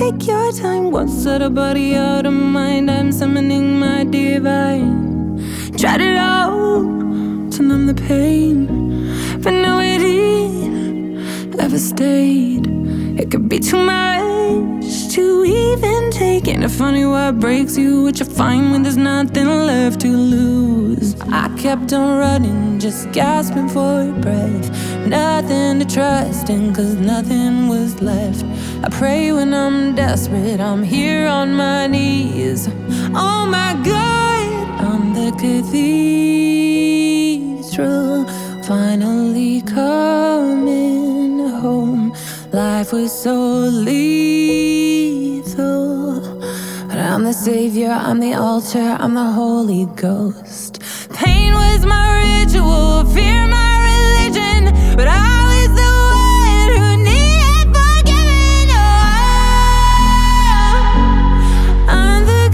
take your time. What's out of body, out of mind? I'm summoning my divine. Tried it all to numb the pain, but no it ever stayed. It could be too much to even take. Ain't it funny what breaks you, what you find when there's nothing left to lose? I kept on running, just gasping for breath. Nothing to trust in, cause nothing was left. I pray when I'm desperate, I'm here on my knees. Oh my God, I'm the cathedral, finally coming home. Life was so lethal, but I'm the savior, I'm the altar, I'm the Holy Ghost. Pain was my ritual, fear my religion, but I was the one who needed forgiving. Oh, I'm the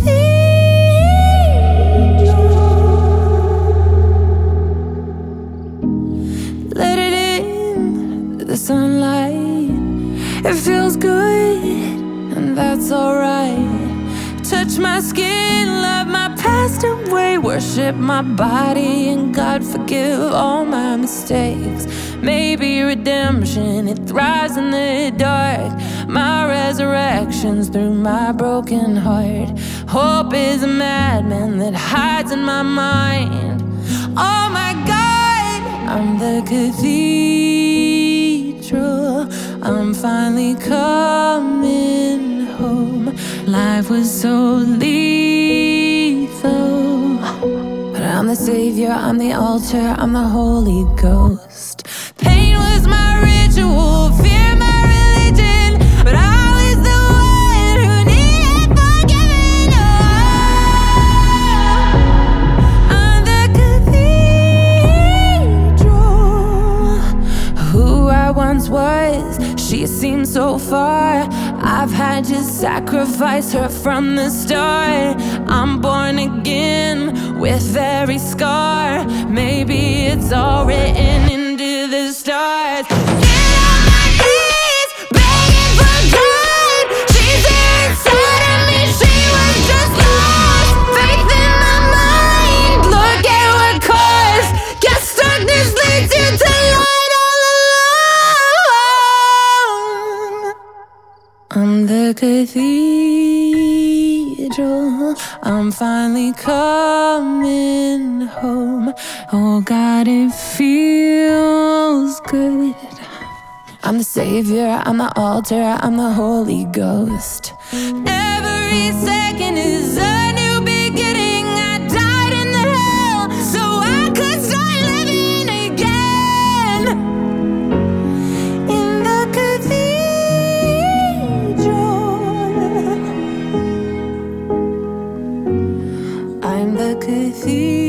cathedral. Let it in, the sunlight. It feels good, and that's alright. Touch my skin, love my past away. Worship my body, and God forgive all my mistakes. Maybe redemption, it thrives in the dark. My resurrection's through my broken heart. Hope is a madman that hides in my mind. Oh my God, I'm the cathedral, I'm finally coming home. Life was so lethal, but I'm the savior, I'm the altar, I'm the Holy Ghost. Pain was my ritual, fear my religion, but I was the one who needed forgiving. Oh, I'm the cathedral. Who I once was, she seemed so far. I've had to sacrifice her from the start. I'm born again with every scar. Maybe it's all written into the stars. Get on my knees, begging for God. She's there inside of me, she was just lost. Faith in my mind, look at what caused. Guess darkness leads you to light all alone. I'm the cathedral, I'm finally coming home. Oh God, it feels good. I'm the savior, I'm the altar, I'm the Holy Ghost. Every second is a new beginning. I died in the hell so I could start living again. In the cathedral, I'm the cathedral.